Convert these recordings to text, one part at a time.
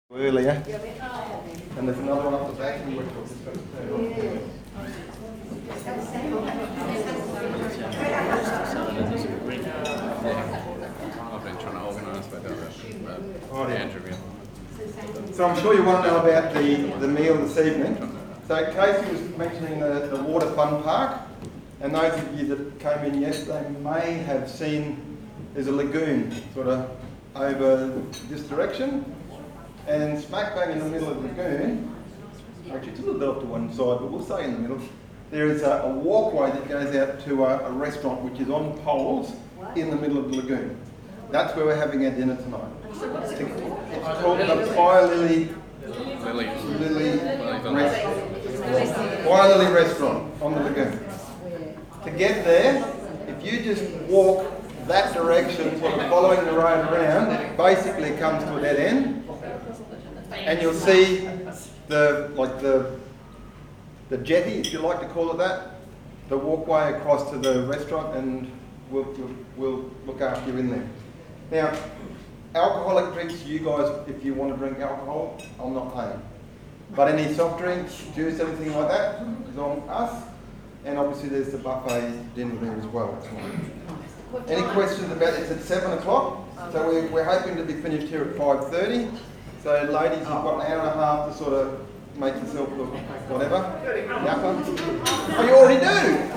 Earlier, and there's another one up the back. And we've just got to turn on. I've been trying to organise but Andrew. So I'm sure you want to know about the meal this evening. So Casey was mentioning the Water Fun Park, and those of you that came in yesterday may have seen there's a lagoon sort of over this direction. And smack bang in the middle of the lagoon, actually it's a little bit off to one side, but we'll say in the middle, there is a walkway that goes out to a restaurant which is on poles in the middle of the lagoon. That's where we're having our dinner tonight. It's called the Fire Lily Restaurant on the lagoon. To get there, if you just walk that direction, sort of following the road around, it basically comes to a dead end. And you'll see the jetty, if you like to call it that, the walkway across to the restaurant, and we'll look after you in there. Now, alcoholic drinks, you guys, if you want to drink alcohol, I'm not paying. But any soft drinks, juice, anything like that, is on us. And obviously there's the buffet dinner there as well. Any questions about it? It's at 7 o'clock, so we're hoping to be finished here at 5:30. So ladies, you've got an hour and a half to sort of make yourself look whatever. Yapper. Oh, you already do?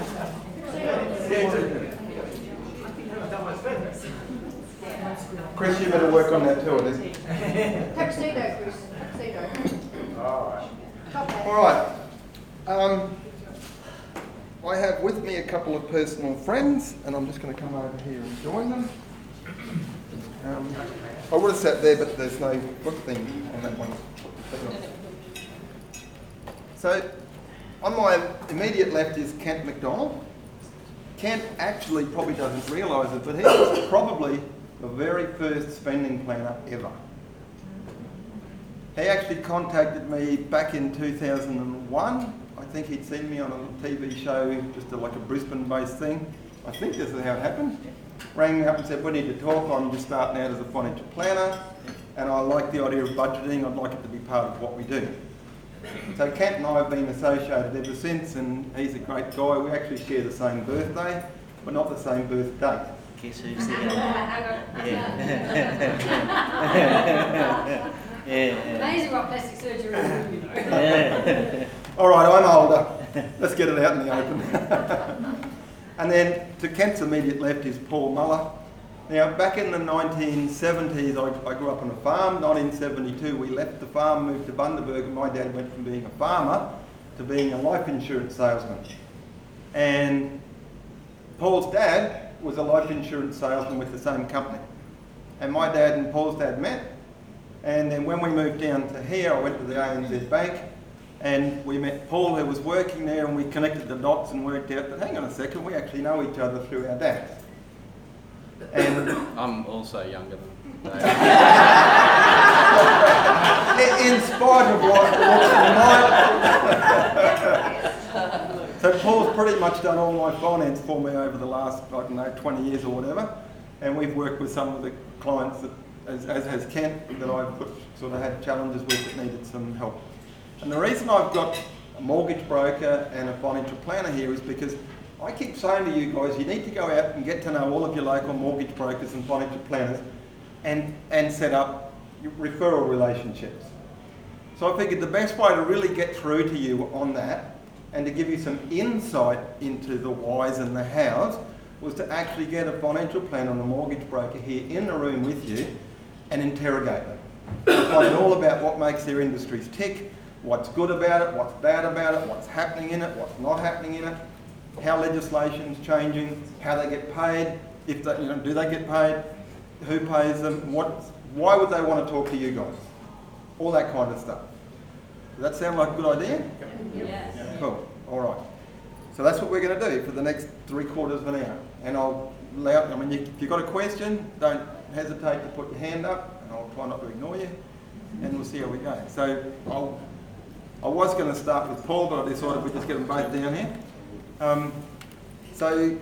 Chris, you better work on that too, is it? Tuxedo, Chris. Tuxedo. Alright. I have with me a couple of personal friends, and I'm just going to come over here and join them. I would have sat there, but there's no book thing on that one. So, on my immediate left is Kent McDonald. Kent actually probably doesn't realise it, but he was probably the very first spending planner ever. He actually contacted me back in 2001. I think he'd seen me on a TV show, just like a Brisbane-based thing. I think this is how it happened. Rang me up and said, we need to talk. I'm just starting out as a financial planner, and I like the idea of budgeting. I'd like it to be part of what we do. So Kent and I have been associated ever since, and he's a great guy. We actually share the same birthday, but not the same birth date. Guess who's the other? Amazing what plastic surgery is. All right, I'm older. Let's get it out in the open. And then to Kent's immediate left is Paul Muller. Now, back in the 1970s, I grew up on a farm. 1972, we left the farm, moved to Bundaberg, and my dad went from being a farmer to being a life insurance salesman. And Paul's dad was a life insurance salesman with the same company. And my dad and Paul's dad met. And then when we moved down to here, I went to the ANZ Bank, and we met Paul, who was working there, and we connected the dots and worked out that, hang on a second, we actually know each other through our dads. And I'm also younger than Dave. in spite of what looks like. So Paul's pretty much done all my finance for me over the last, I don't know, 20 years or whatever. And we've worked with some of the clients that, as has Kent, that I've sort of had challenges with that needed some help. And the reason I've got a mortgage broker and a financial planner here is because I keep saying to you guys, you need to go out and get to know all of your local mortgage brokers and financial planners and set up referral relationships. So I figured the best way to really get through to you on that and to give you some insight into the whys and the hows was to actually get a financial planner and a mortgage broker here in the room with you and interrogate them. Find out all about what makes their industries tick, what's good about it, what's bad about it, what's happening in it, what's not happening in it, how legislation's changing, how they get paid, if they, do they get paid, who pays them, why would they want to talk to you guys? All that kind of stuff. Does that sound like a good idea? Yes. Cool. All right. So that's what we're going to do for the next 3/4 of an hour. And I'll allow, if you've got a question, don't hesitate to put your hand up, and I'll try not to ignore you, and we'll see how we go. So I was going to start with Paul, but I decided we'd just get them both down here. So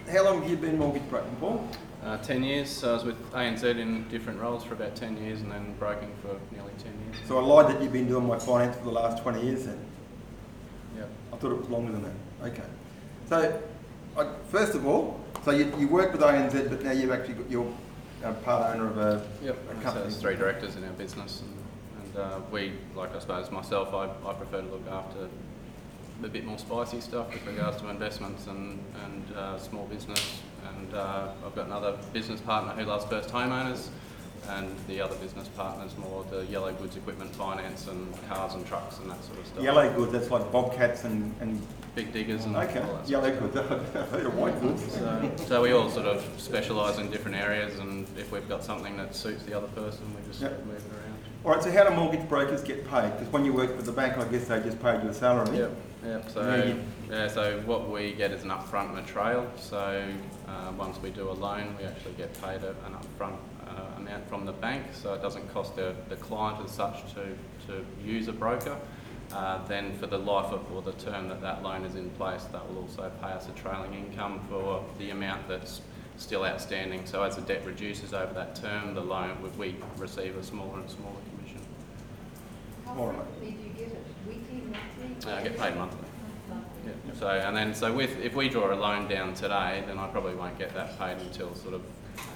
how long have you been mortgage broking for? 10 years, so I was with ANZ in different roles for about 10 years and then broking for nearly 10 years. So I lied that you've been doing my finance for the last 20 years then? Yep. I thought it was longer than that. Okay. So, first of all, so you work with ANZ, but now you've actually got your part owner of a So company. there's 3 directors in our business, and we, like I suppose myself, I prefer to look after a bit more spicy stuff with regards to investments and small business. And I've got another business partner who loves first homeowners, and the other business partner's more the yellow goods equipment finance and cars and trucks and that sort of stuff. Yellow goods, that's like bobcats and Big diggers and okay, all that yellow sort of goods. I've heard of white goods. So we all sort of specialise in different areas, and if we've got something that suits the other person, we just Yep. move it around. All right, so how do mortgage brokers get paid? Because when you work with the bank, I guess they just paid you a salary. Yep. Yeah, So what we get is an upfront and a trail. So once we do a loan, we actually get paid an upfront amount from the bank. So it doesn't cost the client as such to use a broker. Then for the life of or the term that loan is in place, that will also pay us a trailing income for the amount that's still outstanding. So as the debt reduces over that term, the loan we receive a smaller and smaller commission. How All right. frequently do you get it? Weekly, monthly? I get paid monthly. Yeah. So if we draw a loan down today, then I probably won't get that paid until sort of,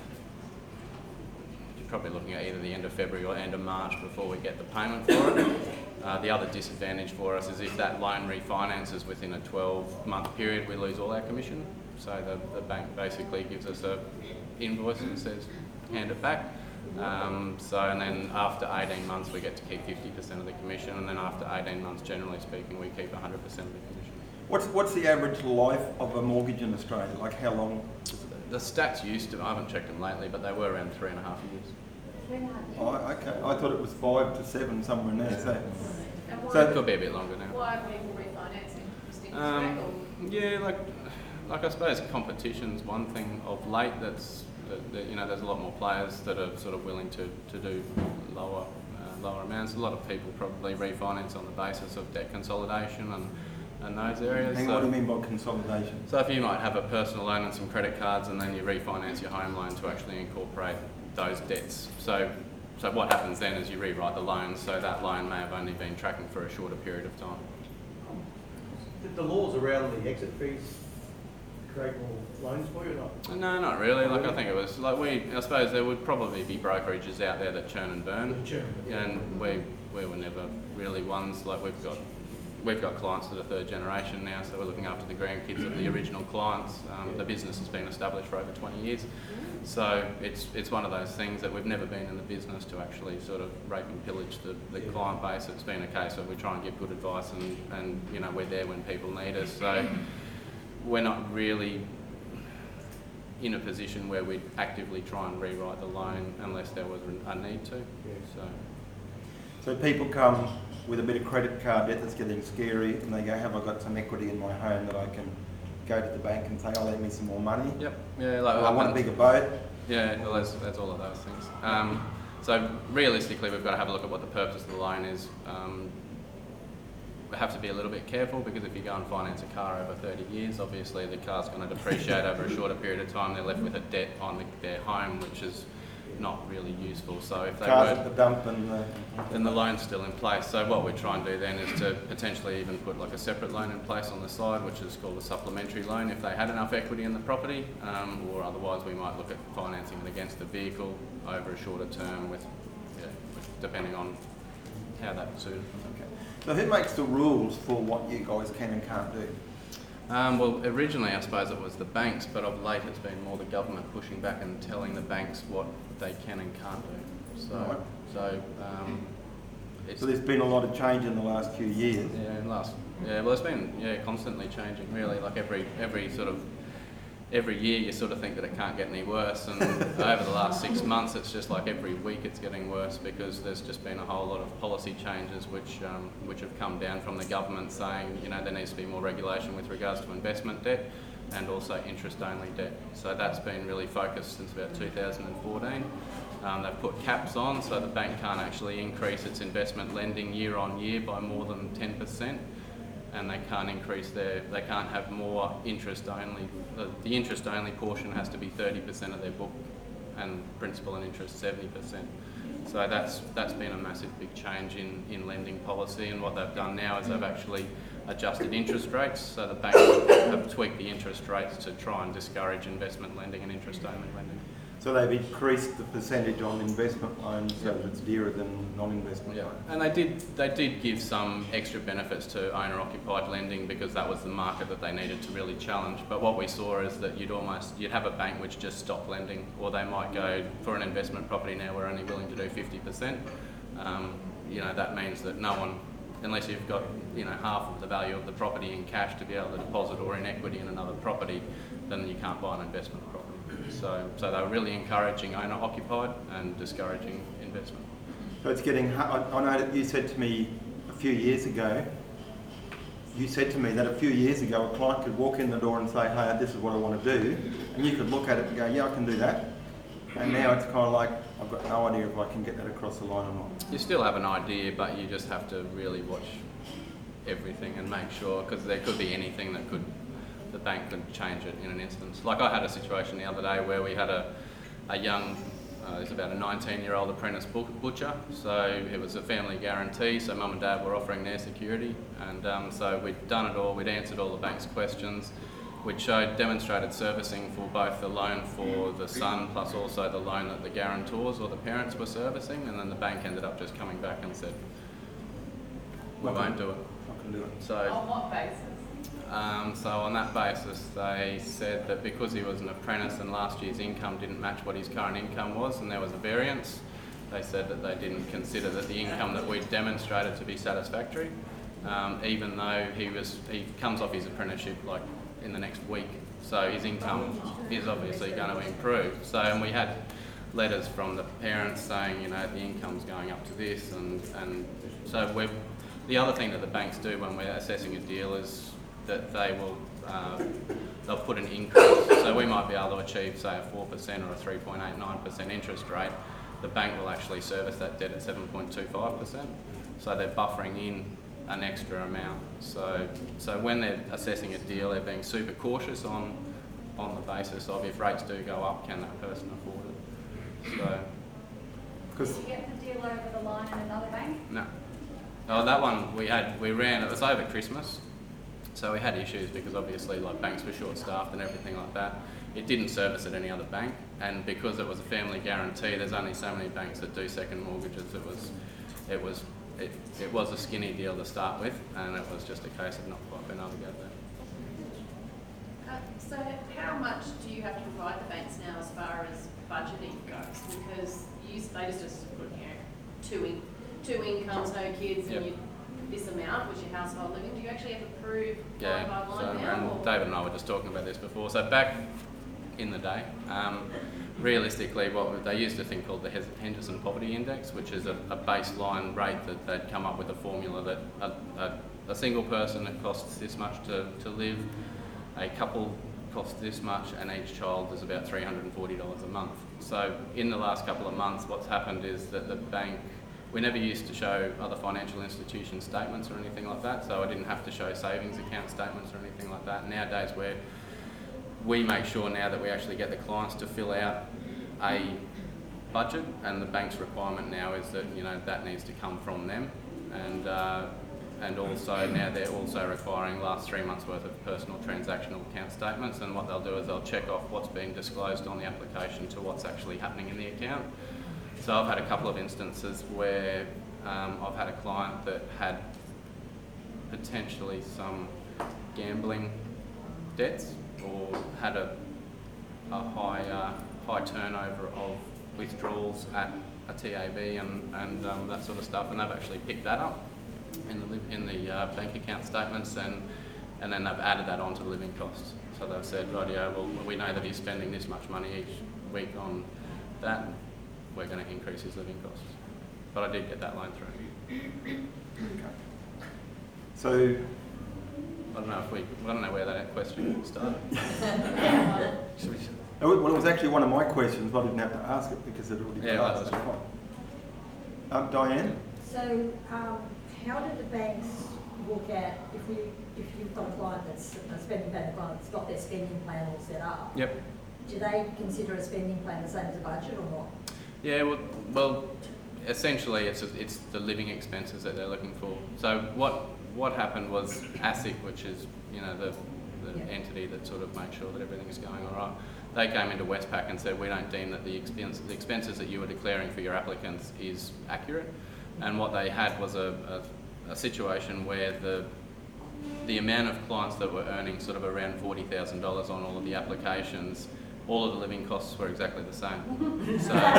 you're probably looking at either the end of February or end of March before we get the payment for it. The other disadvantage for us is if that loan refinances within a 12-month period, we lose all our commission. So the bank basically gives us a invoice and says, hand it back. And then after 18 months, we get to keep 50% of the commission, and then after 18 months, generally speaking, we keep 100% of the commission. What's the average life of a mortgage in Australia? Like how long? The stats used to, I haven't checked them lately, but they were around 3.5 years. 3.5 years. Oh, okay. I thought it was 5 to 7 somewhere in there. So, And why, So- It could be a bit longer now. why are people refinancing? Just interest rate or? Yeah, like I suppose competition's one thing of late. That you know, there's a lot more players that are sort of willing to do lower amounts. A lot of people probably refinance on the basis of debt consolidation and those areas. hang on, what do you mean by consolidation? So if you might have a personal loan and some credit cards, and then you refinance your home loan to actually incorporate those debts. So what happens then is you rewrite the loan, so that loan may have only been tracking for a shorter period of time. The laws around the exit fees create more loans for you or not? No, not really. Like I think it was like I suppose there would probably be brokerages out there that churn and burn, and we were never really ones. Like we've got clients that are third generation now, so we're looking after the grandkids of the original clients. The business has been established for over 20 years, so it's one of those things that we've never been in the business to actually sort of rape and pillage the client base. It's been a case of we try and give good advice, and you know, we're there when people need us. So we're not really in a position where we'd actively try and rewrite the loan unless there was a need to. So people come with a bit of credit card debt that's getting scary, and they go, have I got some equity in my home that I can go to the bank and say, oh, lend me some more money? Yep. Yeah. Like I want a bigger boat. Yeah. Well, that's all of those things. So realistically, we've got to have a look at what the purpose of the loan is. We have to be a little bit careful, because if you go and finance a car over 30 years, obviously the car's going to depreciate over a shorter period of time. They're left with a debt on their home, which is not really useful. So if they Cars were, at the dump and then the loan's still in place. So what we try and do then is to potentially even put like a separate loan in place on the side, which is called a supplementary loan if they had enough equity in the property, or otherwise we might look at financing it against the vehicle over a shorter term with depending on how that suited. okay. So who makes the rules for what you guys can and can't do? Well, originally I suppose it was the banks, but of late it's been more the government pushing back and telling the banks what they can and can't do. Right. It's, So there's been a lot of change in the last few years. well, it's been constantly changing really. Like every year you sort of think that it can't get any worse, and over the last 6 months it's just like every week it's getting worse, because there's just been a whole lot of policy changes which have come down from the government saying, you know, there needs to be more regulation with regards to investment debt and also interest-only debt. So that's been really focused since about 2014. They've put caps on, so the bank can't actually increase its investment lending year on year by more than 10%. and they can't they can't have more interest only. The interest only portion has to be 30% of their book, and principal and interest 70%. So that's been a massive big change in lending policy, and what they've done now is they've actually adjusted interest rates, so the banks have tweaked the interest rates to try and discourage investment lending and interest only lending. So they've increased the percentage on investment loans so that it's dearer than non-investment Yeah, loans. and they did give some extra benefits to owner-occupied lending because that was the market that they needed to really challenge. But what we saw is that you'd have a bank which just stopped lending, or they might go for an investment property now we're only willing to do 50%. That means that no one, unless you've got half of the value of the property in cash to be able to deposit or in equity in another property, then you can't buy an investment property. So they were really encouraging owner-occupied and discouraging investment. So it's getting, I know that you said to me a few years ago a client could walk in the door and say, hey, this is what I want to do, and you could look at it and go, yeah, I can do that. And now it's kind of like, I've got no idea if I can get that across the line or not. You still have an idea, but you just have to really watch everything and make sure, because there could be anything that the bank could change it in an instance. Like I had a situation the other day where we had a young, he's about a 19-year-old apprentice butcher, so it was a family guarantee, so mum and dad were offering their security, and so we'd done it all, we'd answered all the bank's questions, we'd demonstrated servicing for both the loan for the son plus also the loan that the guarantors or the parents were servicing, and then the bank ended up just coming back and said, we won't do it. I can do it. So, On what basis? so on that basis, they said that because he was an apprentice and last year's income didn't match what his current income was, and there was a variance, they said that they didn't consider that the income that we'd demonstrated to be satisfactory, even though he comes off his apprenticeship like in the next week, so his income is obviously going to improve. So, and we had letters from the parents saying, the income's going up to this, and so the other thing that the banks do when we're assessing a deal is that they'll put an increase. So we might be able to achieve, say, a 4% or a 3.89% interest rate. The bank will actually service that debt at 7.25%. So they're buffering in an extra amount. So when they're assessing a deal, they're being super cautious on the basis of if rates do go up, can that person afford it? So. Did you get the deal over the line in another bank? No. Oh, that one we ran, it was over Christmas. So we had issues because obviously like banks were short-staffed and everything like that. It didn't service at any other bank, and because it was a family guarantee, there's only so many banks that do second mortgages. It was a skinny deal to start with, and it was just a case of not quite being able to get there. So how much do you have to provide the banks now as far as budgeting goes? Because they just put two incomes, no kids, Yep. and this amount was your household living. Do you actually have to prove Yeah, line by so, line now? and David and I were just talking about this before. So back in the day, realistically, they used a thing called the Henderson Poverty Index, which is a baseline rate that they'd come up with a formula that a single person, it costs this much to live, a couple costs this much, and each child is about $340 a month. So in the last couple of months, what's happened is that the bank, we never used to show other financial institution statements or anything like that, so I didn't have to show savings account statements or anything like that. Nowadays, we make sure now that we actually get the clients to fill out a budget, and the bank's requirement now is that that needs to come from them, and also now they're also requiring last 3 months worth of personal transactional account statements, and what they'll do is they'll check off what's being disclosed on the application to what's actually happening in the account. So I've had a couple of instances where I've had a client that had potentially some gambling debts or had a high turnover of withdrawals at a TAB and that sort of stuff, and they've actually picked that up in the bank account statements, and then they've added that onto the living costs. So they've said, rightio, well, we know that he's spending this much money each week on that, we're going to increase his living costs. But I did get that loan through. Okay. So, I don't know where that question started. well, it was actually one of my questions, but I didn't have to ask it because it already been asked. That's Diane? So, how did the banks look at, if you've got a client that's a spending plan, that's got their spending plan all set up, Yep. do they consider a spending plan the same as a budget or not? Yeah, well, essentially it's the living expenses that they're looking for. So what happened was ASIC, which is, you know, the Yeah. entity that sort of makes sure that everything is going all right, they came into Westpac and said, we don't deem that the expenses that you were declaring for your applicants is accurate. And what they had was a situation where the amount of clients that were earning sort of around $40,000 on all of the applications, all of the living costs were exactly the same.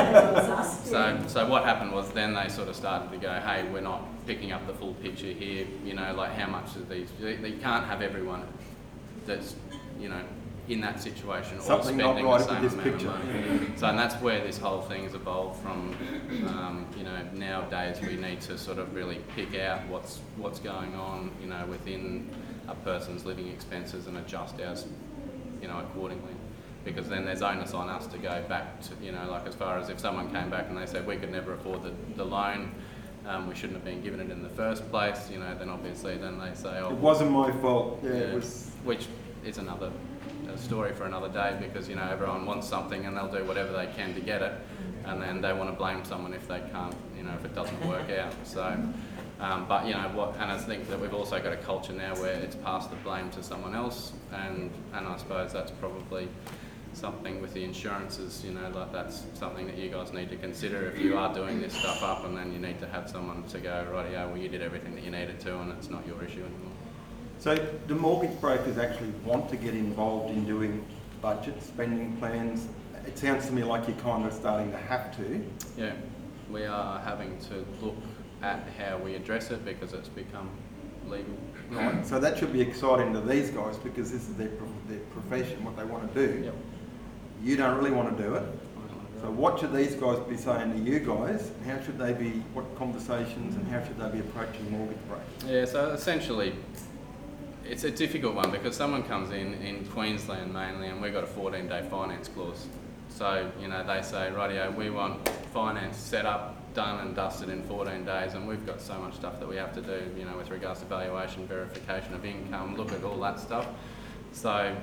So what happened was then they sort of started to go, hey, we're not picking up the full picture here, you know, like how much of these, they can't have everyone that's, you know, in that situation or Something not spending right the same with this amount picture. of money. So and that's where this whole thing's evolved from. You know, nowadays we need to sort of really pick out what's going on, you know, within a person's living expenses and adjust ours, you know, accordingly. Because then there's onus on us to go back to, you know, like as far as if someone came back and they said we could never afford the loan, we shouldn't have been given it in the first place, you know, then obviously then they say, oh, It wasn't my fault. Yeah, it yeah, was. which is another story for another day, because, you know, everyone wants something and they'll do whatever they can to get it, and then they want to blame someone if they can't, you know, if it doesn't work out. So, but you know and I think that we've also got a culture now where it's passed the blame to someone else, and I suppose that's probably something with the insurances, you know, like that's something that you guys need to consider if you are doing this stuff up, and then you need to have someone to go, right, yeah, well, you did everything that you needed to, and it's not your issue anymore. So do mortgage brokers actually want to get involved in doing budgets, spending plans? It sounds to me like you're kind of starting to have to. Yeah, we are having to look at how we address it because it's become legal. Right. So that should be exciting to these guys because this is their profession, what they want to do. Yep. You don't really want to do it. So what should these guys be saying to you guys? How should they be, what conversations and how should they be approaching mortgage brokers? Yeah, so essentially, it's a difficult one because someone comes in Queensland mainly, and we've got a 14-day finance clause. So, you know, they say, rightio, we want finance set up, done and dusted in 14 days, and we've got so much stuff that we have to do, you know, with regards to valuation, verification of income, look at all that stuff. So,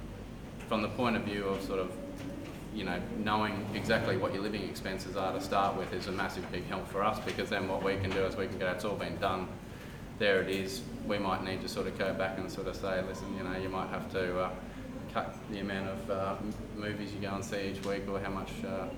from the point of view of sort of, you know, knowing exactly what your living expenses are to start with is a massive big help for us, because then what we can do is we can go, it's all been done, there it is. We might need to sort of go back and sort of say, listen, you know, you might have to cut the amount of movies you go and see each week, or how much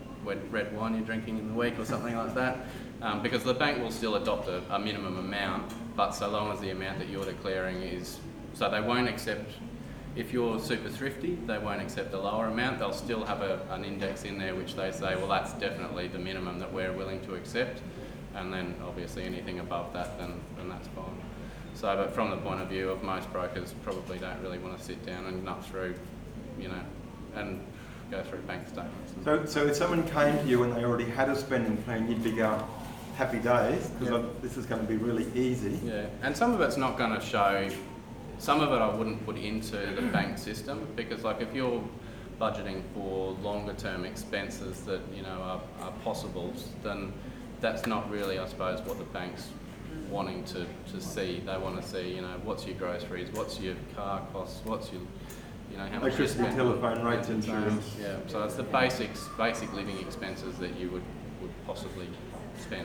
red wine you're drinking in the week or something like that, because the bank will still adopt a minimum amount, but so long as the amount that you're declaring is, so they won't accept, if you're super thrifty, they won't accept a lower amount. They'll still have an index in there which they say, well, that's definitely the minimum that we're willing to accept, and then obviously anything above that, then that's fine. So, but from the point of view of most brokers, probably don't really want to sit down and nut through, you know, and go through bank statements. So if someone came to you and they already had a spending plan, you'd be going, happy days, because Yep. this is going to be really easy. Yeah, and some of it's not going to show, some of it I wouldn't put into the bank system, because like if you're budgeting for longer term expenses that, you know, are possibles, then that's not really, I suppose, what the bank's wanting to see. They want to see, you know, what's your groceries, what's your car costs, what's your, you know, how much you Electricity, spend telephone rates, on insurance. Yeah, so it's the basic living expenses that you would possibly spend.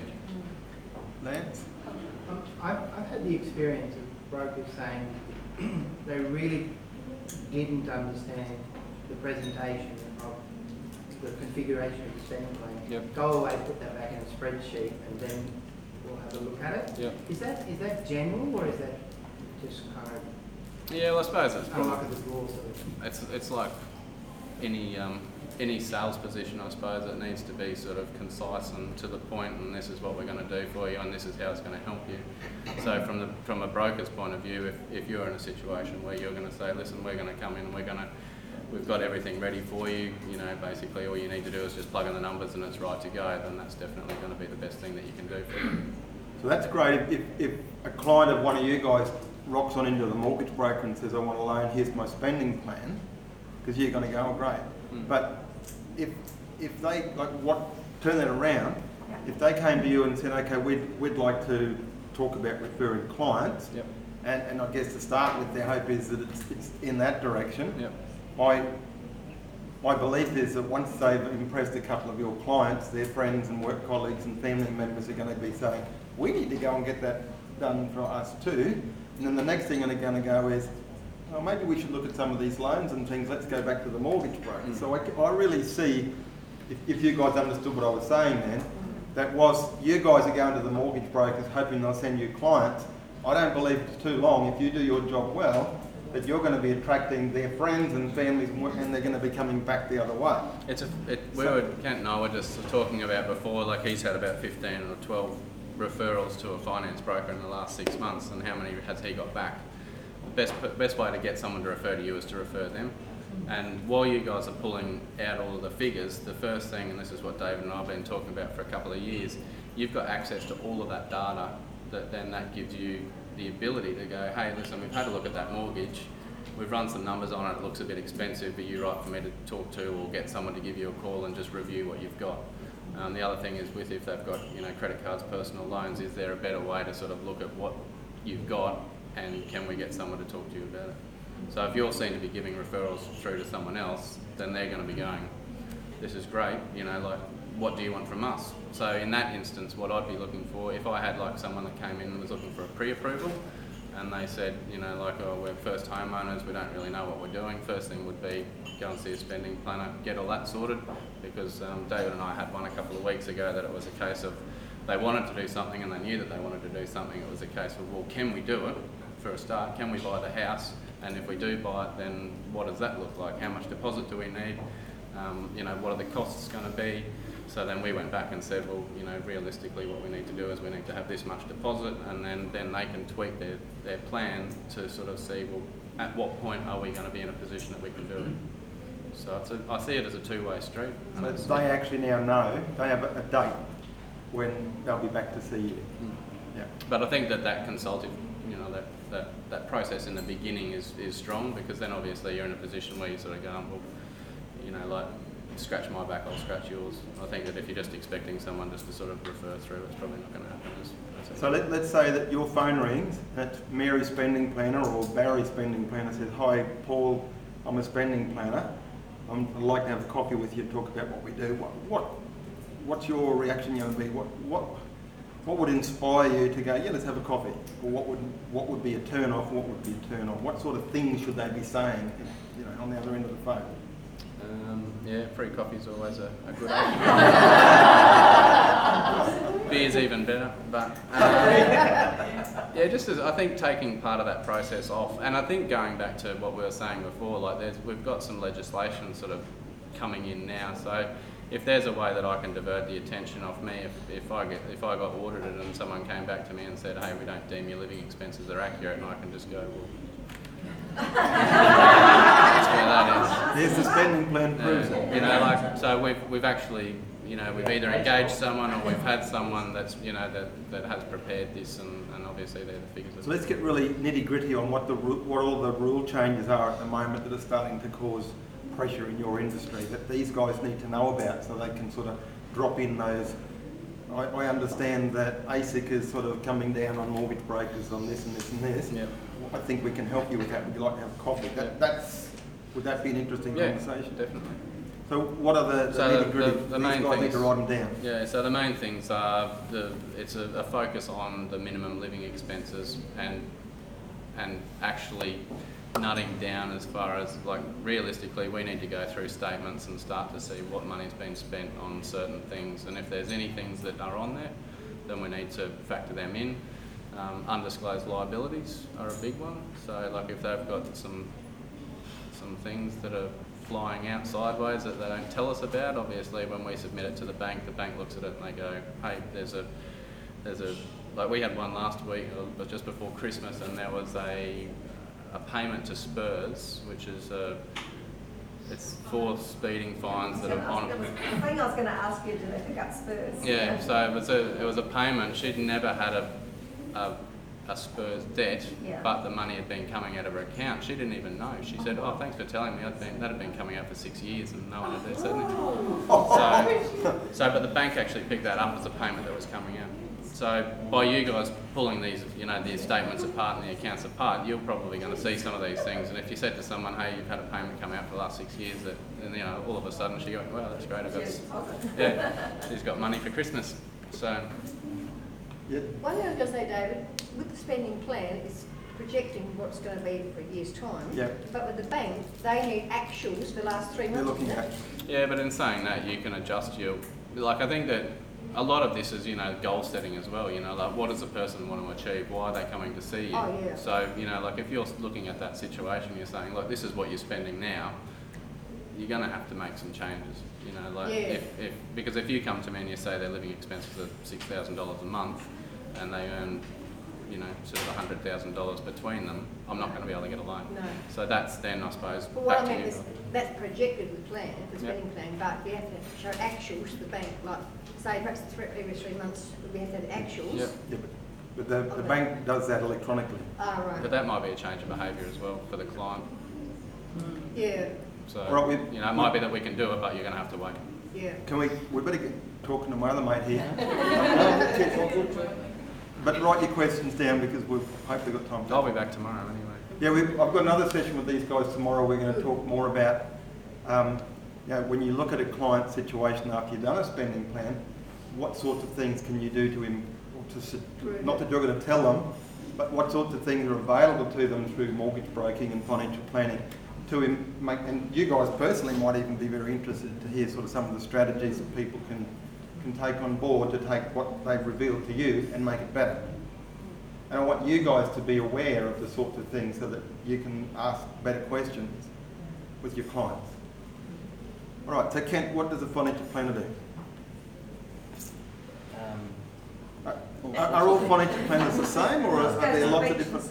Lance? I've had the experience of brokers saying they really didn't understand the presentation of the configuration of the spending plan. Yep. Go away, put that back in a spreadsheet, and then we'll have a look at it. Yep. Is that general, or is that just kind of Yeah, well, I suppose it's unluck of the draw sort of? it's like any sales position, I suppose. It needs to be sort of concise and to the point, and this is what we're going to do for you, and this is how it's going to help you. So from a broker's point of view, if you're in a situation where you're going to say, listen, we're going to come in and we've got everything ready for you, you know, basically all you need to do is just plug in the numbers and it's right to go, then that's definitely going to be the best thing that you can do for you. So that's great. If a client of one of you guys rocks on into the mortgage broker and says, I want a loan, here's my spending plan, because you're going to go, oh, great. But if they, turn that around, if they came to you and said, okay, we'd like to talk about referring clients, Yep. and I guess to start with, their hope is that it's in that direction. Yep. My belief is that once they've impressed a couple of your clients, their friends and work colleagues and family members are going to be saying, we need to go and get that done for us too. And then the next thing they're going to go is, oh, maybe we should look at some of these loans and things, let's go back to the mortgage broker. So I really see, if you guys understood what I was saying then, that was you guys are going to the mortgage brokers hoping they'll send you clients. I don't believe it's too long, if you do your job well, that you're going to be attracting their friends and families and they're going to be coming back the other way. Kent and I were just talking about before, like he's had about 15 or 12 referrals to a finance broker in the last 6 months, and how many has he got back? The best way to get someone to refer to you is to refer them. And while you guys are pulling out all of the figures, the first thing, and this is what David and I have been talking about for a couple of years, you've got access to all of that data, that gives you the ability to go, hey, listen, we've had a look at that mortgage, we've run some numbers on it, it looks a bit expensive, but you're right for me to talk to or get someone to give you a call and just review what you've got. The other thing is if they've got credit cards, personal loans, is there a better way to sort of look at what you've got and can we get someone to talk to you about it? So if you're seen to be giving referrals through to someone else, then they're going to be going, this is great, what do you want from us? So in that instance, what I'd be looking for, if I had like someone that came in and was looking for a pre-approval, and they said, oh, we're first homeowners, we don't really know what we're doing, first thing would be go and see a spending planner, get all that sorted, because David and I had one a couple of weeks ago that it was a case of they wanted to do something and they knew that they wanted to do something. It was a case of, well, can we do it for a start? Can we buy the house? And if we do buy it, then what does that look like? How much deposit do we need? What are the costs going to be? So then we went back and said, well, realistically what we need to do is we need to have this much deposit, and then they can tweak their plan to sort of see, well, at what point are we going to be in a position that we can do it? So I see it as a two-way street. So they actually now know, they have a date when they'll be back to see you. Yeah. But I think that consultative, that process in the beginning is strong, because then obviously you're in a position where you're sort of going, well, scratch my back, I'll scratch yours. I think that if you're just expecting someone just to sort of refer through, it's probably not going to happen. So let's say that your phone rings, that Mary Spending Planner or Barry Spending Planner says, hi Paul, I'm a spending planner. I'd like to have a coffee with you and talk about what we do. What's your reaction going to be? What would inspire you to go, yeah, let's have a coffee? Or what would be a turn off? What would be a turn on? What sort of things should they be saying, on the other end of the phone? Free coffee's always a good option. Beer's even better, but I think taking part of that process off, and I think going back to what we were saying before, we've got some legislation sort of coming in now, so if there's a way that I can divert the attention off me, if I got audited and someone came back to me and said, hey, we don't deem your living expenses are accurate, and I can just go, well, that's where that is. There's the spending plan proves it. So we've actually, we've either engaged someone or we've had someone that's, that has prepared this, and obviously they're the figures. So let's get really nitty gritty on what all the rule changes are at the moment that are starting to cause pressure in your industry that these guys need to know about, so they can sort of drop in those. I understand that ASIC is sort of coming down on mortgage brokers on this and this and this. Yep. I think we can help you with that. Would you like to have a coffee? Would that be an interesting conversation? Definitely. So what are the nitty gritty? The main guys need to write them down. Yeah, so the main things are it's a focus on the minimum living expenses and actually nutting down as far as, realistically we need to go through statements and start to see what money's been spent on certain things, and if there's any things that are on there, then we need to factor them in. Undisclosed liabilities are a big one, so if they've got some things that are flying out sideways that they don't tell us about, obviously when we submit it to the bank looks at it and they go, hey, there's a we had one last week, but just before Christmas, and there was a payment to Spurs, which is it's 4 speeding fines that are on. I think I was going to ask you, do they pick up Spurs? Yeah, so it was a payment. She'd never had a Spurs debt, but the money had been coming out of her account. She didn't even know. She said, "Oh, thanks for telling me. That had been coming out for 6 years, and no one had said anything." But the bank actually picked that up as a payment that was coming out. So by you guys pulling these, you know, these statements apart and the accounts apart, you're probably going to see some of these things. And if you said to someone, hey, you've had a payment come out for the last 6 years, that, and you know, all of a sudden she goes, wow, that's great, I've got, yeah, she's got money for Christmas. So, Yeah. One thing I was going to say, David, with the spending plan, it's projecting what's going to be for a year's time. Yeah. But with the bank, they need actuals for the last 3 months. They're looking isn't at. it? yeah, but in saying that, you can adjust your, like, I think that a lot of this is, you know, goal setting as well, you know, like what does a person want to achieve? Why are they coming to see you? Oh, yeah. So, you know, like if you're looking at that situation, you're saying, look, this is what you're spending now, you're going to have to make some changes, you know, like Yeah. because if you come to me and you say their living expenses are $6,000 a month and they earn, you know, sort of $100,000 between them, I'm not going to be able to get a loan. No. So that's then, I suppose, But what back I to meant you. is, that's projected with the plan, the Yep. spending plan, but we have to show actuals to the bank, like, say, perhaps every 3 months, we have to have actuals. Yep. Yeah, but the bank does that electronically. Ah, But right, that might be a change of behaviour as well for the client. yeah, So, Right, you know, it might be that we can do it, but you're going to have to wait. yeah. Can we better get talking to my other mate here. But write your questions down because we've hopefully got time to. I'll be back tomorrow anyway. Yeah, I've got another session with these guys tomorrow. We're going to talk more about, you know, when you look at a client situation after you've done a spending plan, what sorts of things can you do to him, not that you're going to tell them, but what sorts of things are available to them through mortgage broking and financial planning to make, and you guys personally might even be very interested to hear sort of some of the strategies that people can take on board to take what they've revealed to you and make it better. And I want you guys to be aware of the sorts of things so that you can ask better questions with your clients. All right, so Kent, what does a financial planner do? Are all financial planners the same, or are there lots of different?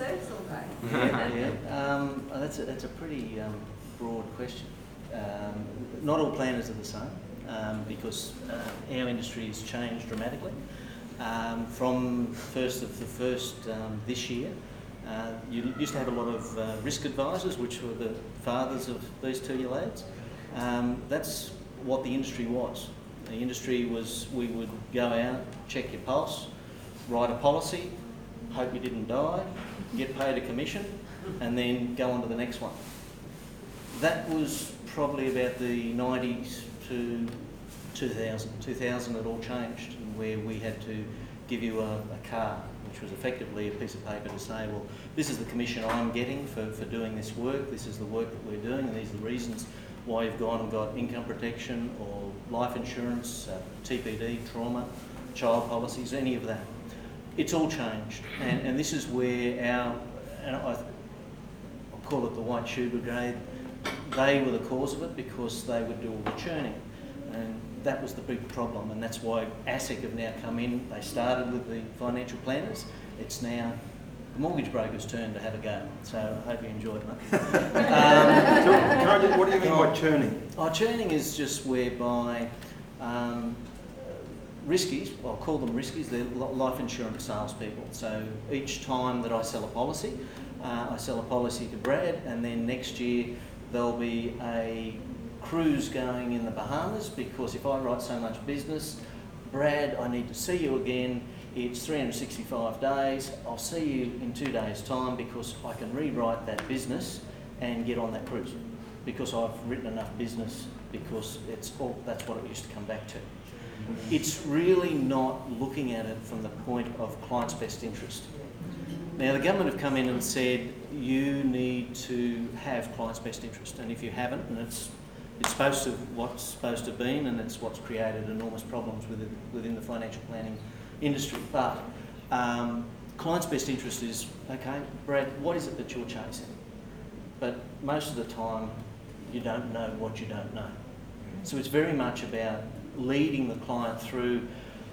That's a pretty broad question. Not all planners are the same because our industry has changed dramatically. From 1st of the 1st this year, you used to have a lot of risk advisors, which were the fathers of these two year lads. That's what the industry was. The industry was, we would go out, check your pulse, write a policy, hope you didn't die, get paid a commission, and then go on to the next one. That was probably about the 90s to 2000. 2000 it all changed, where we had to give you a card, which was effectively a piece of paper to say, well, this is the commission I'm getting for doing this work, this is the work that we're doing, and these are the reasons why you've gone and got income protection or life insurance, TPD, trauma, child policies, any of that. It's all changed, and this is where I'll call it the white shoe brigade, they were the cause of it because they would do all the churning. And that was the big problem, and that's why ASIC have now come in. They started with the financial planners. It's now the mortgage broker's turn to have a go. So I hope you enjoyed it. What do you mean by churning? Churning is just whereby riskies, I'll call them riskies, they're life insurance salespeople. So each time that I sell a policy to Brad, and then next year there'll be a cruise going in the Bahamas, because if I write so much business, Brad, I need to see you again. It's 365 days. I'll see you in 2 days' time because I can rewrite that business and get on that cruise because I've written enough business, because that's what it used to come back to. It's really not looking at it from the point of client's best interest. Now, the government have come in and said you need to have client's best interest, and if you haven't, and it's what's supposed to have been, and it's what's created enormous problems within the financial planning industry. But client's best interest is, okay, Brad, what is it that you're chasing? But most of the time, you don't know what you don't know. So it's very much about leading the client through,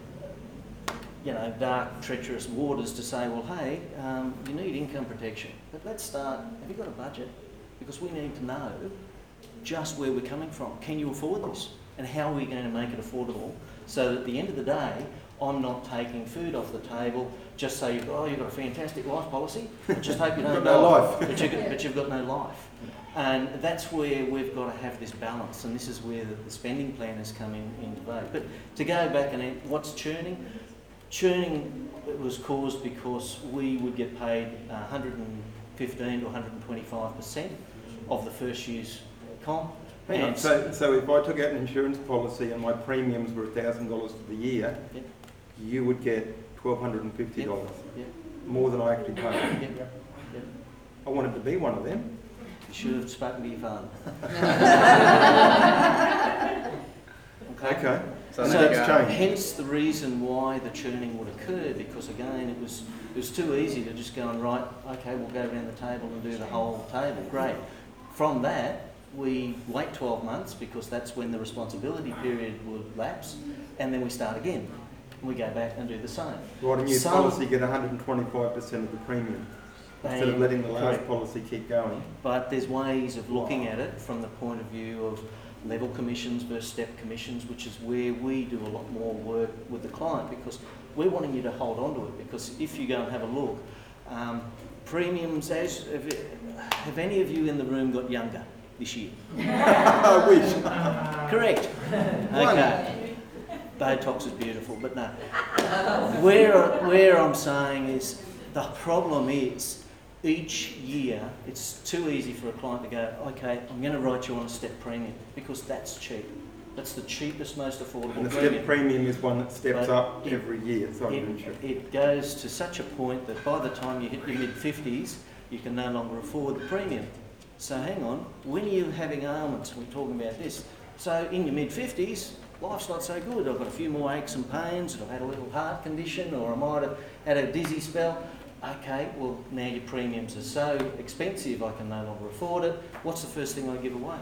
dark, treacherous waters to say, well, hey, you need income protection, but let's start, have you got a budget? Because we need to know just where we're coming from. Can you afford this? And how are we going to make it affordable so that at the end of the day, I'm not taking food off the table just so you've got a fantastic life policy, but just hope you don't no life. but you've got no life. And that's where we've got to have this balance, and this is where the spending planners come into vogue. But to go back and what's churning, Churning was caused because we would get paid 115 to 125% of the first year's comp. Hang on, And so if I took out an insurance policy and my premiums were $1,000 for the year, Yep. you would get $1,250, Yep. more than I actually paid. Yep. Yep. I wanted to be one of them. You should have spoken to your father. Okay. So And there you that's go. changed. Hence the reason why the churning would occur, because again, it was too easy to just go and write, okay, we'll go around the table and do the whole table. Great. From that, we wait 12 months because that's when the responsibility period would lapse, and then we start again. We go back and do the same. Right, a new Some- policy get 125% of the premium instead of And- letting the last correct. policy keep going. But there's ways of looking at it from the point of view of level commissions versus step commissions, which is where we do a lot more work with the client, because we're wanting you to hold on to it, because if you go and have a look, premiums, have any of you in the room got younger this year? I wish. Correct. Okay. Botox is beautiful, but no. Where I'm saying is, the problem is, each year, it's too easy for a client to go, okay, I'm going to write you on a step premium, because that's cheap. That's the cheapest, most affordable And the premium. step premium is one that steps But up every year. Sorry, insurance. It goes to such a point that by the time you hit your mid-50s, you can no longer afford the premium. So hang on, when are you having ailments? We're talking about this. So in your mid-50s, life's not so good. I've got a few more aches and pains, I've had a little heart condition, or I might have had a dizzy spell. Okay, well, now your premiums are so expensive, I can no longer afford it. What's the first thing I give away?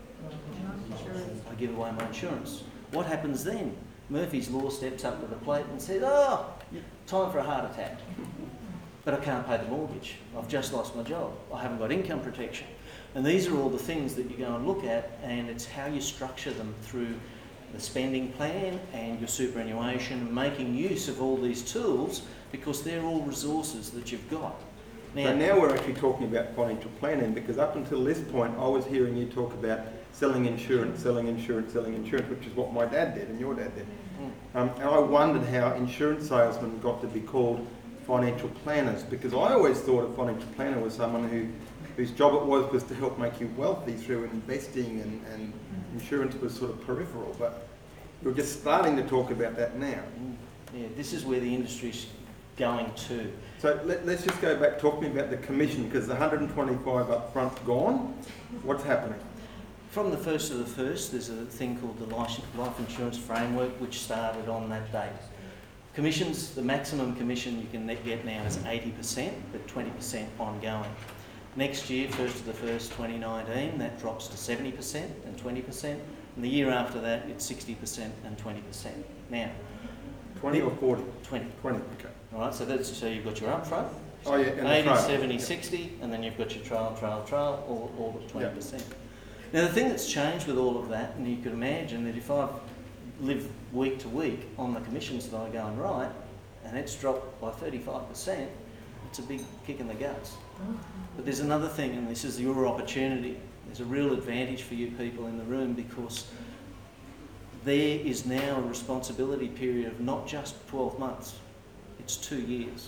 I give away my insurance. What happens then? Murphy's Law steps up to the plate and says, oh, time for a heart attack. But I can't pay the mortgage. I've just lost my job. I haven't got income protection. And these are all the things that you go and look at, and it's how you structure them through the spending plan and your superannuation, making use of all these tools, because they're all resources that you've got. So now we're actually talking about financial planning, because up until this point I was hearing you talk about selling insurance, which is what my dad did and your dad did. And I wondered how insurance salesmen got to be called financial planners, because I always thought a financial planner was someone whose job it was to help make you wealthy through investing, and insurance was sort of peripheral. But you're just starting to talk about that now. Yeah, this is where the industry's going to. So let's just go back talking about the commission, because the 125 up front's gone. What's happening? From the 1st of the 1st, there's a thing called the Life Insurance Framework, which started on that date. Commissions, the maximum commission you can get now is 80%, but 20% ongoing. Next year, 1st of the 1st, 2019, that drops to 70% and 20%. And the year after that, it's 60% and 20%. Now, 20 or 40? 20. 20, okay. All right, so you've got your upfront, Oh yeah, and the 80, trial. 70, 60, and then you've got your trial, all at 20%. Now, the thing that's changed with all of that, and you can imagine that if I've lived week to week on the commissions that I go and write, and it's dropped by 35%, it's a big kick in the guts. But there's another thing, and this is your opportunity. There's a real advantage for you people in the room, because there is now a responsibility period of not just 12 months, it's 2 years.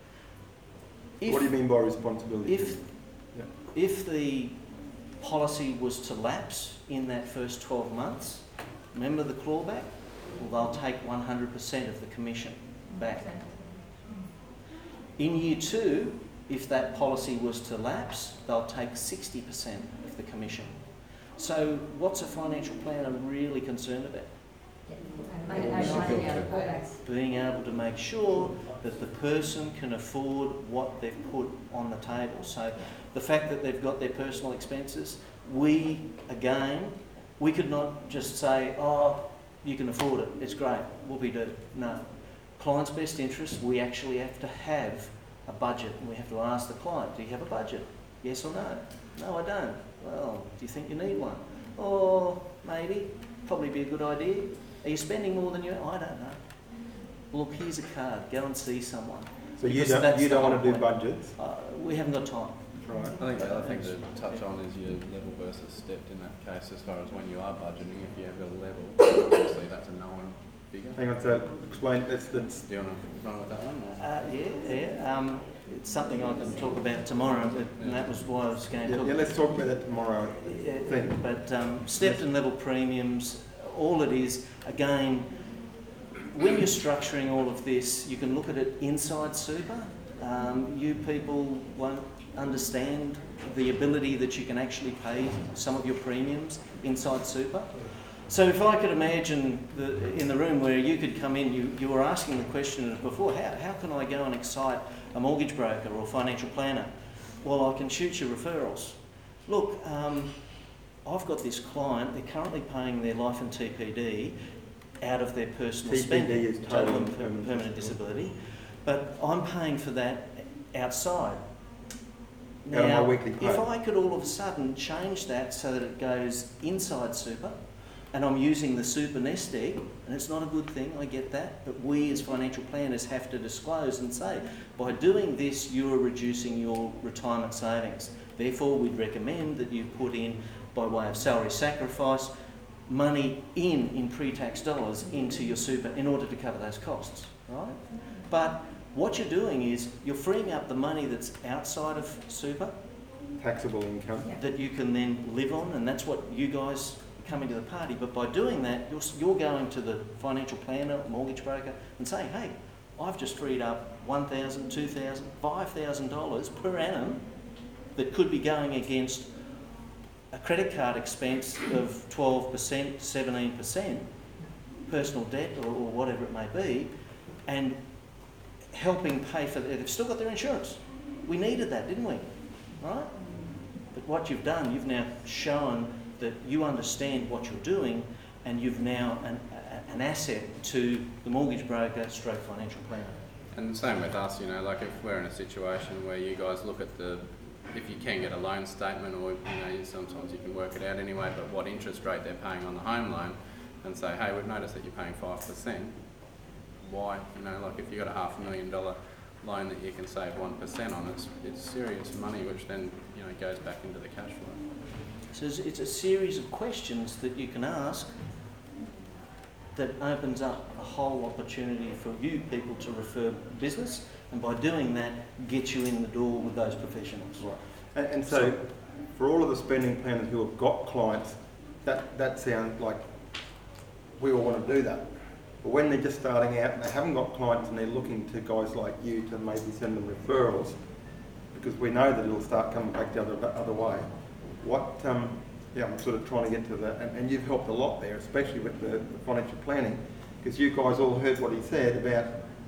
What do you mean by responsibility? If the policy was to lapse in that first 12 months, remember the clawback? Well, they'll take 100% of the commission back. In year 2, if that policy was to lapse, they'll take 60% of the commission. So what's a financial planner really concerned about? Being able to make sure that the person can afford what they've put on the table. So the fact that they've got their personal expenses, we could not just say, oh, you can afford it, it's great, whoopee-doo. No. Client's best interest, we actually have to have a budget, and we have to ask the client, do you have a budget? Yes or no? No, I don't. Well, do you think you need one? Or maybe, probably be a good idea. Are you spending more than you? I don't know. Look, here's a card. Go and see someone. So you Because that's the don't want to whole do point. budgets? We haven't got time. Right. I think the other thing to touch on is your level versus stepped in that case, as far as when you are budgeting. If you have got a level, obviously that's a known bigger. Hang on, so explain, that's, Do you want to run with that one? Or? Yeah. It's something I can talk about tomorrow, and that was why I was going to talk. yeah, let's talk about that tomorrow. Thing. But stepped and level premiums, all it is, again, when you're structuring all of this, you can look at it inside super. You people won't understand the ability that you can actually pay some of your premiums inside super. So if I could imagine in the room where you could come in, you were asking the question before, how can I go and excite a mortgage broker or financial planner? Well, I can shoot you referrals. Look, I've got this client, they're currently paying their life and TPD out of their personal TPD spending, is total and permanent disability, but I'm paying for that outside. Out of my Now, weekly pay. if I could all of a sudden change that so that it goes inside super, and I'm using the super nest egg, and it's not a good thing, I get that, but we as financial planners have to disclose and say, by doing this, you're reducing your retirement savings. Therefore, we'd recommend that you put in, by way of salary sacrifice, money in pre-tax dollars into your super in order to cover those costs, right? But what you're doing is you're freeing up the money that's outside of super Taxable income. that you can then live on, and that's what you guys coming to the party. But by doing that, you're going to the financial planner, mortgage broker, and saying, hey, I've just freed up $1,000, $2,000, $5,000 per annum that could be going against a credit card expense of 12%, 17%, personal debt or whatever it may be, and helping pay for they've still got their insurance. We needed that, didn't we? Right? But what you've done, you've now shown that you understand what you're doing, and you've now an asset to the mortgage broker stroke financial planner. And the same with us, you know, like if we're in a situation where you guys look at if you can get a loan statement, or, you know, sometimes you can work it out anyway, but what interest rate they're paying on the home loan, and say, hey, we've noticed that you're paying 5%. Why? You know, like if you've got a $500,000 loan that you can save 1% on, it's serious money, which then, you know, goes back into the cash flow. So it's a series of questions that you can ask that opens up a whole opportunity for you people to refer business, and by doing that, get you in the door with those professionals. Right. And so, for all of the spending planners who have got clients, that sounds like we all want to do that. But when they're just starting out and they haven't got clients and they're looking to guys like you to maybe send them referrals, because we know that it'll start coming back the other way. I'm sort of trying to get to that, and you've helped a lot there, especially with the financial planning, because you guys all heard what he said about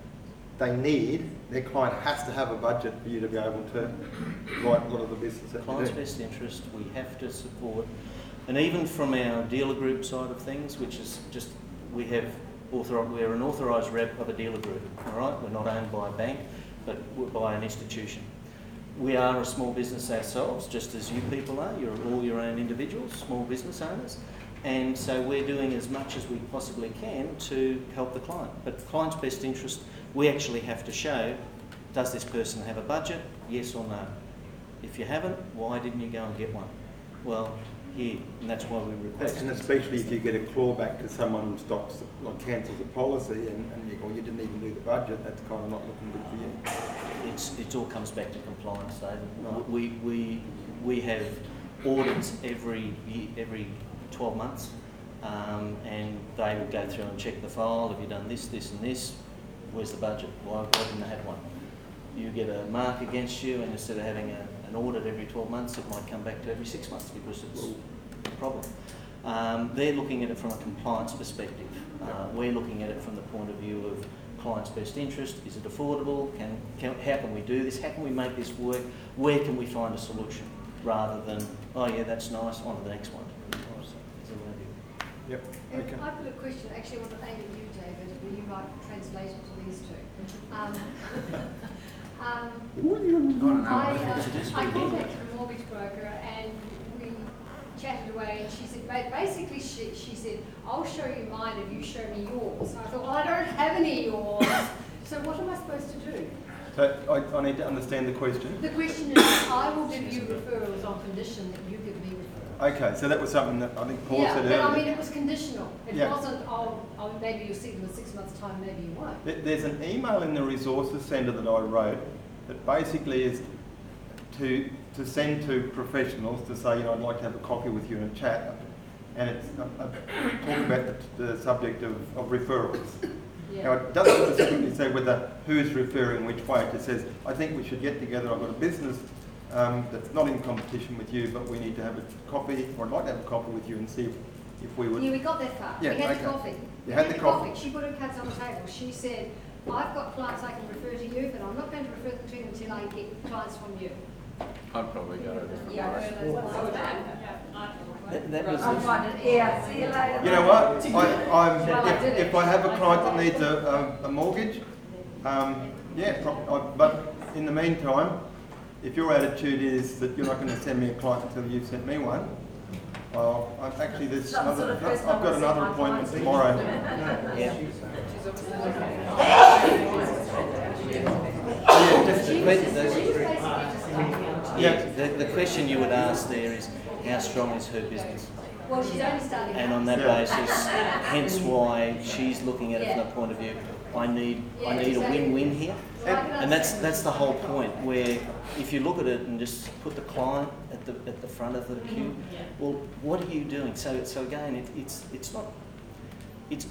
their client has to have a budget for you to be able to write a lot of the business that Client's you do. best interest, we have to support, and even from our dealer group side of things, which is just, we're an authorised rep of a dealer group, all right? We're not owned by a bank, but we're by an institution. We are a small business ourselves, just as you people are. You're all your own individuals, small business owners. And so we're doing as much as we possibly can to help the client. But client's best interest, we actually have to show, does this person have a budget? Yes or no? If you haven't, why didn't you go and get one? Well, here, and that's why we request. And especially if you get a clawback because someone stops, like cancels a policy and you go, you didn't even do the budget, that's kind of not looking good for you. It all comes back to compliance, David. Right. We have audits every 12 months, and they will go through and check the file. Have you done this, this and this? Where's the budget? Why didn't I have one? You get a mark against you, and instead of having an audit every 12 months, it might come back to every 6 months because it's a problem. They're looking at it from a compliance perspective. We're looking at it from the point of view of client's best interest. Is it affordable? How can we do this? How can we make this work? Where can we find a solution? Rather than, oh yeah, that's nice, on to the next one. Yep. And Okay. I've got a question, actually I want to aim at you, David, will you write translations of these two? I contacted a mortgage broker and we chatted away, and she said, basically she said, I'll show you mine if you show me yours. And I thought, well, I don't have any yours, so what am I supposed to do? So I need to understand the question. The question is, I will give you referrals on condition that you give me referrals. Okay, so that was something that I think Paul said Yeah, but I mean, earlier. it was conditional. It Yeah. wasn't, maybe you'll see them in 6 months' time, maybe you won't. There's an email in the resources centre that I wrote that basically is to send to professionals to say, I'd like to have a coffee with you and chat. And it's talking about the subject of referrals. Now, it doesn't specifically say who's referring which way. It just says, I think we should get together. I've got a business that's not in competition with you, but we need to have a coffee, or I'd like to have a coffee with you and see if we would. Yeah, we got that far. Yeah, We had okay. the coffee. You We had the coffee. She put her cards on the table. She said, I've got clients I can refer to you, but I'm not going to refer them to you until I get clients from you. I'd probably go to a different Yeah, place. That was I'm finding, yeah, see you later. You know what? If I have a client that needs a mortgage, but in the meantime, if your attitude is that you're not going to send me a client until you've sent me one, well, I've got another appointment tomorrow. Yeah. The question you would ask there is, how strong is her business? Well, she's only starting. And on that basis, hence why she's looking at it from the point of view, I need a win-win here. And that's the whole point, where if you look at it and just put the client at the front of the queue, well, what are you doing? So again, it's not, it's,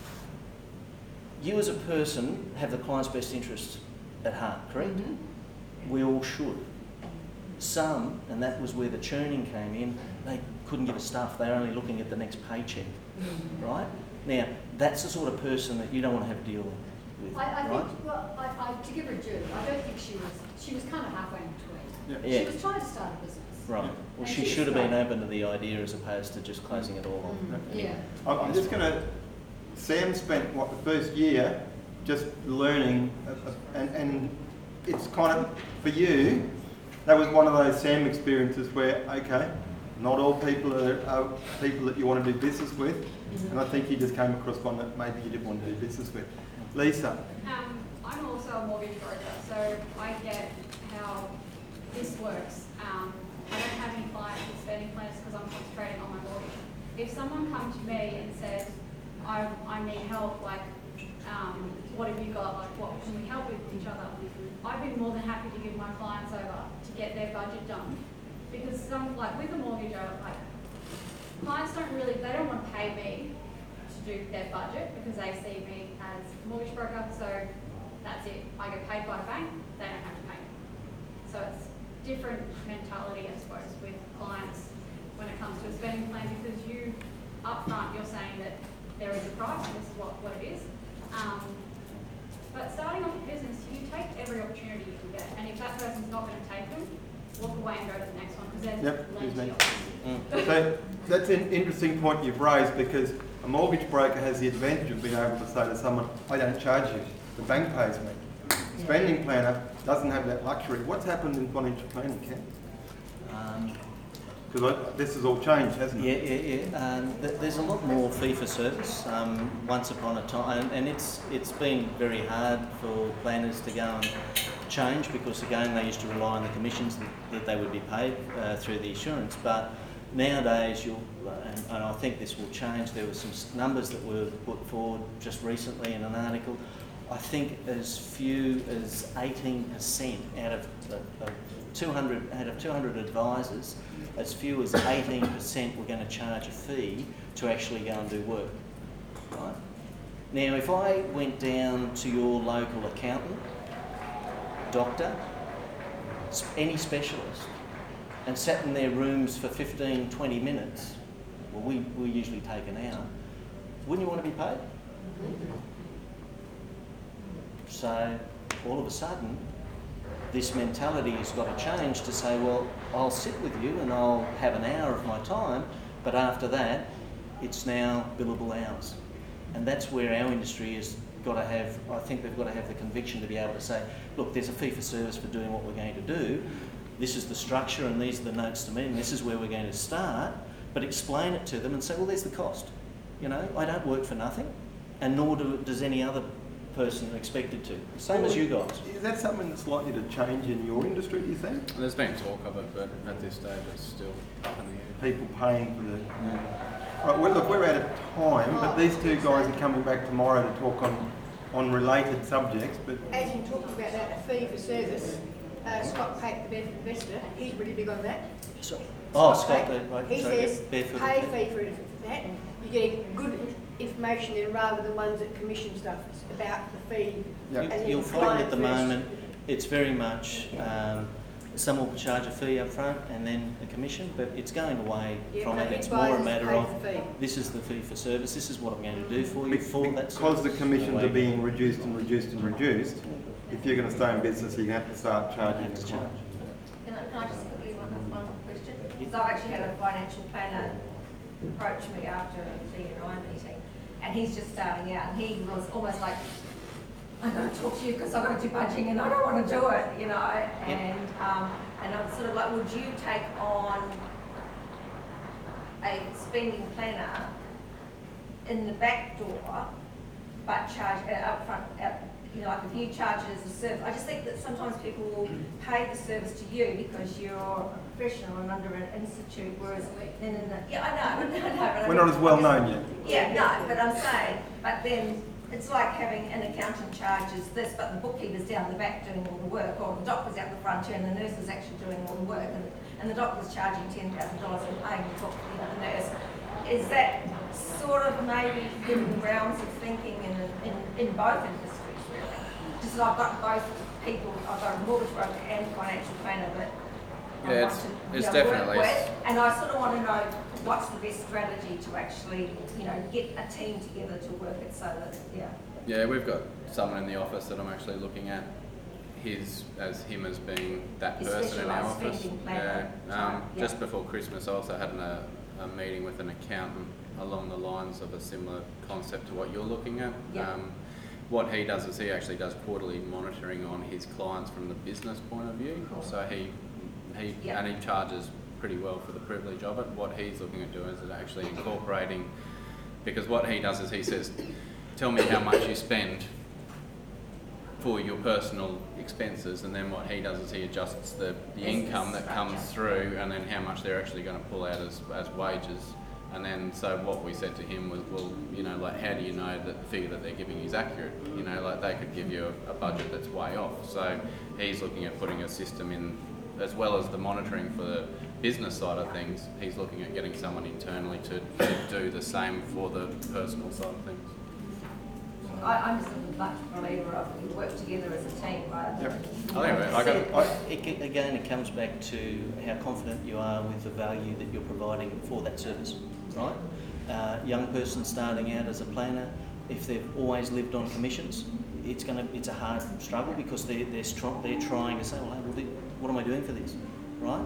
you as a person have the client's best interests at heart, correct? We all should. Some, and that was where the churning came in, they couldn't give a stuff, they're only looking at the next paycheck, right? Now, that's the sort of person that you don't want to have to deal with, I right? think, well, to give her due, I don't think she was kind of halfway in between. Yeah. She was trying to start a business. Right. Well, And she she's should have been right. open to the idea as opposed to just closing it all off. Yeah. I'm just going to. Sam spent the first year just learning, and it's kind of for you. That was one of those Sam experiences where, okay, not all people are people that you want to do business with, and I think you just came across one that maybe you didn't want to do business with. Lisa. I'm also a mortgage broker, so I get how this works. I don't have any clients with spending plans because I'm concentrating on my mortgage. If someone comes to me and says, I need help, like, what have you got, like, what can we help with each other? I'd be more than happy to give my clients over to get their budget done. Because with a mortgage, clients they don't want to pay me to do their budget because they see me as a mortgage broker, so that's it. I get paid by a bank, they don't have to pay me. So it's different mentality, I suppose, with clients when it comes to a spending plan, because you, up front, you're saying that there is a price, this is what it is. But starting off a business, you take every opportunity you can get, and if that person's not going to take them, walk away and go to the next one, because there's plenty of options. So that's an interesting point you've raised, because a mortgage broker has the advantage of being able to say to someone, I don't charge you, the bank pays me. A spending planner doesn't have that luxury. What's happened in financial planning, Ken? Because this has all changed, hasn't it? There's a lot more fee for service. Once upon a time, and it's been very hard for planners to go and change, because again they used to rely on the commissions that they would be paid through the insurance. But nowadays, and I think this will change. There were some numbers that were put forward just recently in an article. I think as few as 18% out of 200 advisors, as few as 18% were going to charge a fee to actually go and do work. Right? Now, if I went down to your local accountant, doctor, any specialist, and sat in their rooms for 15, 20 minutes, well, we usually take an hour, wouldn't you want to be paid? So, all of a sudden, this mentality has got to change to say, well, I'll sit with you and I'll have an hour of my time, but after that, it's now billable hours. And that's where our industry has got to have, I think they've got to have the conviction to be able to say, look, there's a fee for service for doing what we're going to do. This is the structure and these are the notes to me and this is where we're going to start, but explain it to them and say, well, there's the cost. You know, I don't work for nothing, and nor does any other person expected to. Same as you guys. Is that something that's likely to change in your industry, do you think? There's been talk of it, but at this stage it's still up in the air. People paying for the... Right, well, look, we're out of time, but these two guys are coming back tomorrow to talk on related subjects, but... As you talked about that, a fee for service, Scott Pate, the Bedford Investor, he's really big on that. Scott, right, He sorry, says, Bedford. pay fee for that, you're getting good information then rather than ones that commission stuff, it's about the fee. Yeah. and then You'll find at the client first. moment, it's very much, some will charge a fee up front and then a commission, but it's going away Yeah, from but it. big It's more a buyers matter pay of, the fee. this is the fee for service, this is what I'm going to do for you for that service. Because the commissions Away. are being reduced and reduced and reduced, if you're going to stay in business, you're going to have to start charging Have the to client. Can I just quickly one question? Because I've actually had a financial planner approach me after a CNI meeting, and he's just starting out, and he was almost like, I'm going to talk to you because I've got to do budgeting and I don't want to do it, you know, and I'm sort of like, would you take on a spending planner in the back door, but charge upfront, you know, like if you charge it as a service? I just think that sometimes people will pay the service to you because you're a professional and under an institute, whereas then in the, yeah, I know, but We're not as well known yet. yeah, no, but I'm saying, but then it's like having an accountant charges this, but the bookkeeper's down the back doing all the work, or the doctor's out the front and the nurse is actually doing all the work, and the doctor's charging $10,000 and paying the nurse. Is that sort of maybe in the realms of thinking in both industries, really? Just that I've got both people, I've got a mortgage broker and financial planner, but I Yeah, want to, it's work definitely... with, and I sort of want to know what's the best strategy to actually, you know, get a team together to work it so that, yeah. Yeah, we've got someone in the office that I'm actually looking at him as being that His person in our specialised office. spending planner type, yeah. Just before Christmas I also had a meeting with an accountant along the lines of a similar concept to what you're looking at. Yeah. What he does is he actually does quarterly monitoring on his clients from the business point of view. Cool. So he Yeah. and he charges pretty well for the privilege of it. What he's looking at doing is actually incorporating, because what he does is he says, tell me how much you spend for your personal expenses, and then what he does is he adjusts the income that comes through and then how much they're actually going to pull out as wages. And then, so what we said to him was, well, you know, like, how do you know that the figure that they're giving you is accurate? You know, like, they could give you a budget that's way off. So he's looking at putting a system in, as well as the monitoring for the business side of things, he's looking at getting someone internally to do the same for the personal side of things. I'm just a much believer of you work together as a team, right? Yep. Again, it comes back to how confident you are with the value that you're providing for that service, right? Young person starting out as a planner, if they've always lived on commissions, it's a hard struggle because they're trying to say, well, hey, what am I doing for this, right?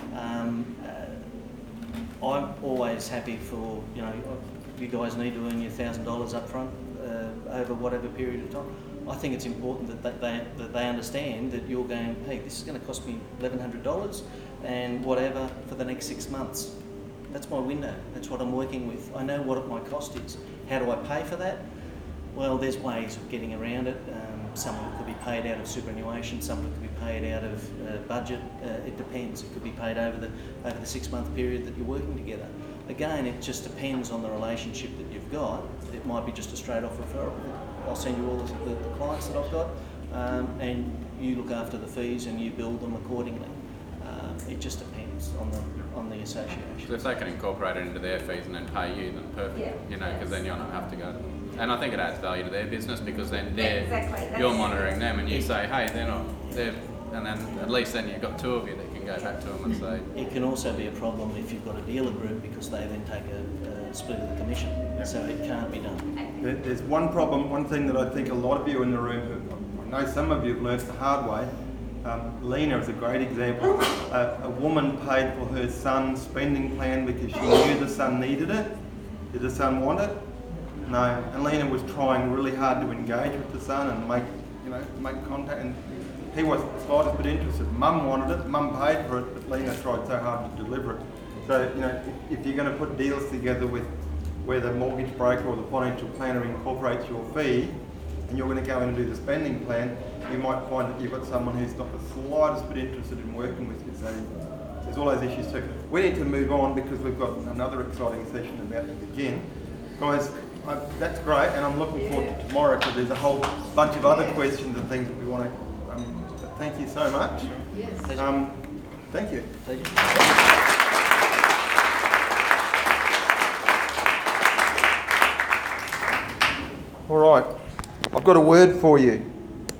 I'm always happy for, you know, you guys need to earn your $1,000 up front over whatever period of time. I think it's important that they understand that you're going, hey, this is going to cost me $1,100 and whatever for the next 6 months. That's my window. That's what I'm working with. I know what my cost is. How do I pay for that? Well, there's ways of getting around it. Some of it could be paid out of superannuation, some of it could be paid out of budget. It depends. It could be paid over the 6-month period that you're working together. Again, it just depends on the relationship that you've got. It might be just a straight off referral. I'll send you all the clients that I've got, and you look after the fees and you build them accordingly. It just depends on the association. So if they can incorporate it into their fees and then pay you, then perfect. Yeah. You know, because then you'll not have to go to them. And I think it adds value to their business because then Exactly. you're monitoring them and you say, hey, and then at least then you've got two of you that can go back to them and say. It can also be a problem if you've got a dealer group because they then take a split of the commission. So it can't be done. There's one problem, one thing that I think a lot of you in the room, I know some of you have learnt the hard way. Lena is a great example. A woman paid for her son's spending plan because she knew the son needed it. Did the son want it? No. And Lena was trying really hard to engage with the son and make contact. And he was the slightest bit interested. Mum wanted it. Mum paid for it, but Lena tried so hard to deliver it. So if you're going to put deals together with where the mortgage broker or the financial planner incorporates your fee, and you're going to go in and do the spending plan, you might find that you've got someone who's not the slightest bit interested in working with you. So there's all those issues too. We need to move on because we've got another exciting session about to begin. Guys, that's great, and I'm looking forward to tomorrow because there's a whole bunch of other questions and things that we want to. Thank you so much. Yes. Thank you. All right, I've got a word for you.